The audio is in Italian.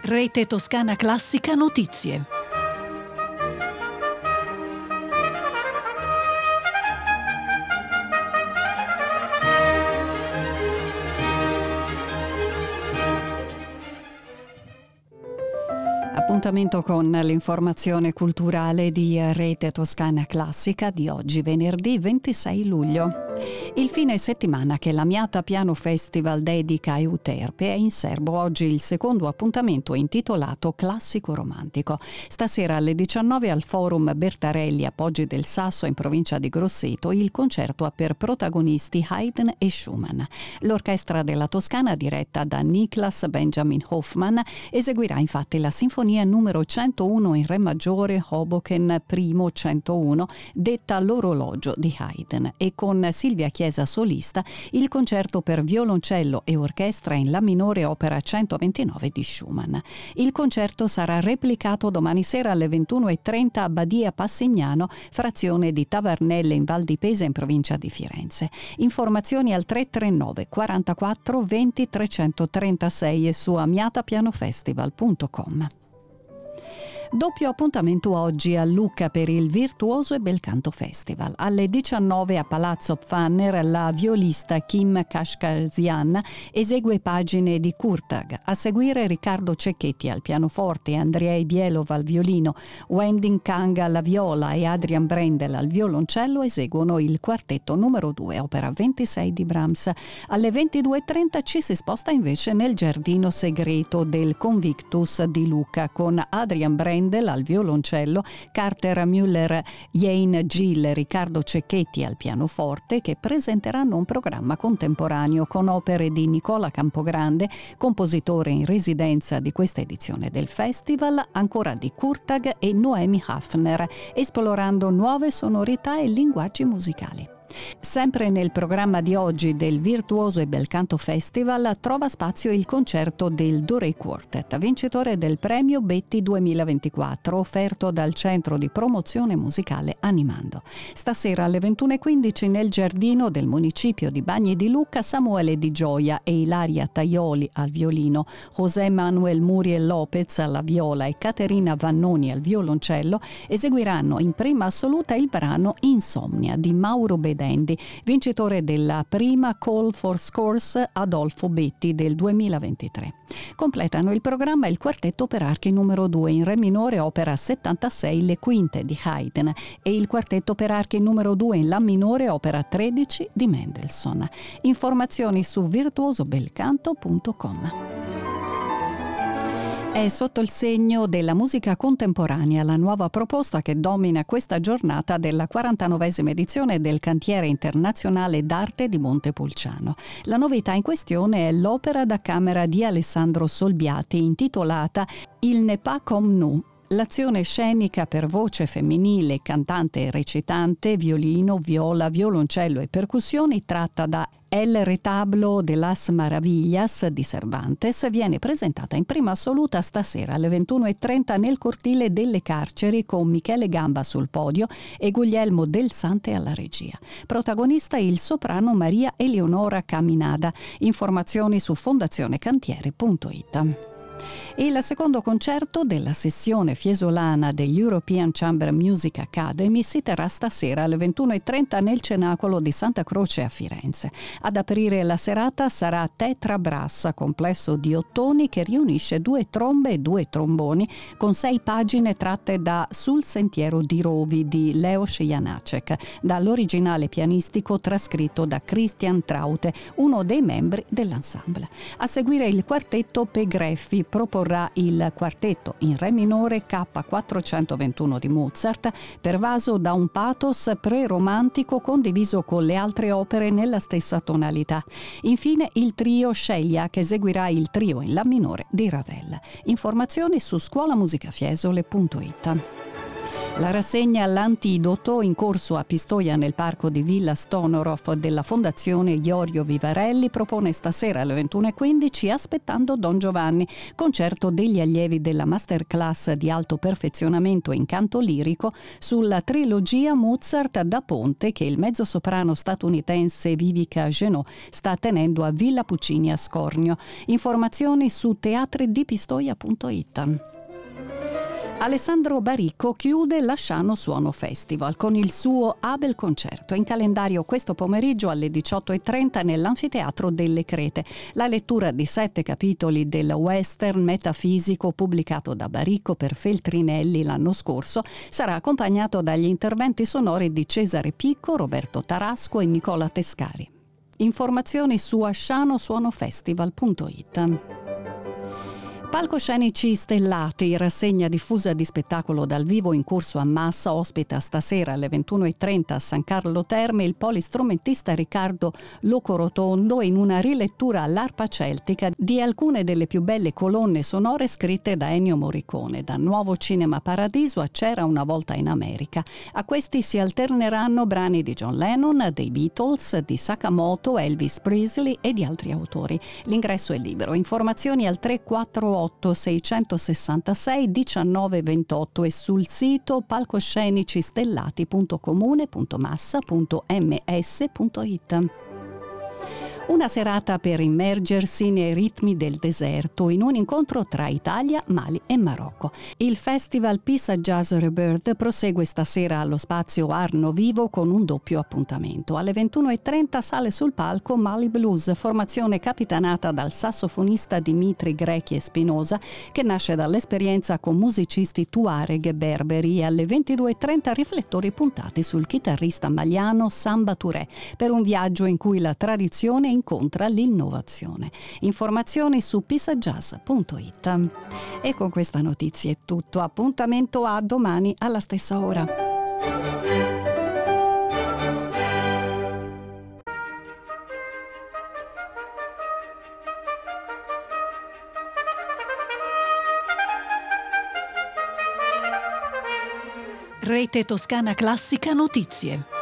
Rete Toscana Classica Notizie. Appuntamento con l'informazione culturale di Rete Toscana Classica di oggi, venerdì 26 luglio. Il fine settimana che l'Amiata Piano Festival dedica a Euterpe è in serbo oggi il secondo appuntamento intitolato Classico Romantico. Stasera alle 19 al Forum Bertarelli a Poggi del Sasso in provincia di Grosseto il concerto ha per protagonisti Haydn e Schumann. L'orchestra della Toscana, diretta da Niklas Benjamin Hoffmann, eseguirà infatti la sinfonia numero 101 in re maggiore Hoboken I 101, detta l'orologio di Haydn, e con Silvia Chiesa solista il concerto per violoncello e orchestra in la minore opera 129 di Schumann. Il concerto sarà replicato domani sera alle 21:30 a Badia Passignano, frazione di Tavernelle in Val di Pesa in provincia di Firenze. Informazioni al 339 44 20 336 e su amiatapianofestival.com. Doppio appuntamento oggi a Lucca per il Virtuoso e Belcanto Festival. Alle 19 a Palazzo Pfanner la violista Kim Kashkazian esegue pagine di Kurtag. A seguire Riccardo Cecchetti al pianoforte, Andrei Bielov al violino, Wending Kang alla viola e Adrian Brendel al violoncello eseguono il quartetto numero 2, opera 26 di Brahms. Alle 22:30 ci si sposta invece nel giardino segreto del Convictus di Lucca con Adrian Brendel al violoncello, Carter Müller, Jane Gill e Riccardo Cecchetti al pianoforte, che presenteranno un programma contemporaneo con opere di Nicola Campogrande, compositore in residenza di questa edizione del festival, ancora di Kurtag e Noemi Hafner, esplorando nuove sonorità e linguaggi musicali. Sempre nel programma di oggi del Virtuoso e Belcanto Festival trova spazio il concerto del Doré Quartet, vincitore del premio Betti 2024 offerto dal Centro di Promozione Musicale Animando. Stasera alle 21:15 nel giardino del municipio di Bagni di Lucca Samuele Di Gioia e Ilaria Taioli al violino, José Manuel Muriel Lopez alla viola e Caterina Vannoni al violoncello eseguiranno in prima assoluta il brano Insomnia di Mauro Bedendi, vincitore della prima Call for Scores Adolfo Betti del 2023. Completano il programma il quartetto per archi numero 2 in re minore opera 76 Le Quinte di Haydn e il quartetto per archi numero 2 in la minore opera 13 di Mendelssohn. Informazioni su virtuosobelcanto.com. È sotto il segno della musica contemporanea la nuova proposta che domina questa giornata della 49esima edizione del Cantiere Internazionale d'Arte di Montepulciano. La novità in questione è l'opera da camera di Alessandro Solbiati intitolata Il n'est pas comme nous. L'azione scenica per voce femminile, cantante e recitante, violino, viola, violoncello e percussioni, tratta da El Retablo de las Maravillas di Cervantes, viene presentata in prima assoluta stasera alle 21:30 nel cortile delle Carceri con Michele Gamba sul podio e Guglielmo Del Sante alla regia. Protagonista il soprano Maria Eleonora Caminada. Informazioni su fondazionecantiere.it. Il secondo concerto della sessione fiesolana degli European Chamber Music Academy si terrà stasera alle 21:30 nel Cenacolo di Santa Croce a Firenze. Ad aprire la serata sarà Tetra Brass, complesso di ottoni che riunisce 2 trombe e 2 tromboni con 6 pagine tratte da Sul sentiero di Rovi di Leos Janacek, dall'originale pianistico trascritto da Christian Traute, uno dei membri dell'ensemble. A seguire il quartetto Pegreffi proporrà il quartetto in re minore K421 di Mozart, pervaso da un pathos pre-romantico condiviso con le altre opere nella stessa tonalità. Infine il trio Sceglia che eseguirà il trio in la minore di Ravel. Informazioni su scolamusicafiesole.it. La rassegna L'Antidoto, in corso a Pistoia nel parco di Villa Stonorov della Fondazione Iorio Vivarelli, propone stasera alle 21:15 Aspettando Don Giovanni, concerto degli allievi della masterclass di alto perfezionamento in canto lirico sulla trilogia Mozart da Ponte che il mezzosoprano statunitense Vivica Genot sta tenendo a Villa Puccini a Scornio. Informazioni su teatridipistoia.it. Alessandro Baricco chiude l'Asciano Suono Festival con il suo Abel Concerto, in calendario questo pomeriggio alle 18:30 nell'Anfiteatro delle Crete. La lettura di 7 capitoli del western metafisico pubblicato da Baricco per Feltrinelli l'anno scorso sarà accompagnato dagli interventi sonori di Cesare Picco, Roberto Tarasco e Nicola Tescari. Informazioni su ascianosuonofestival.it. Palcoscenici stellati, rassegna diffusa di spettacolo dal vivo in corso a Massa, ospita stasera alle 21:30 a San Carlo Terme il polistrumentista Riccardo Locorotondo in una rilettura all'arpa celtica di alcune delle più belle colonne sonore scritte da Ennio Morricone, da Nuovo Cinema Paradiso a C'era una volta in America. A questi si alterneranno brani di John Lennon, dei Beatles, di Sakamoto, Elvis Presley e di altri autori. L'ingresso è libero. Informazioni al 348 666 1928 e sul sito palcoscenicistellati.comune.massa.ms.it. Una serata per immergersi nei ritmi del deserto in un incontro tra Italia, Mali e Marocco. Il festival Pisa Jazz Rebirth prosegue stasera allo spazio Arno Vivo con un doppio appuntamento. Alle 21:30 sale sul palco Mali Blues, formazione capitanata dal sassofonista Dimitri Grechi Espinosa, che nasce dall'esperienza con musicisti tuareg e berberi, e alle 22:30 riflettori puntati sul chitarrista maliano Samba Touré, per un viaggio in cui la tradizione incontra l'innovazione. Informazioni su pisajazz.it. E con questa notizia è tutto. Appuntamento a domani alla stessa ora. Rete Toscana Classica Notizie.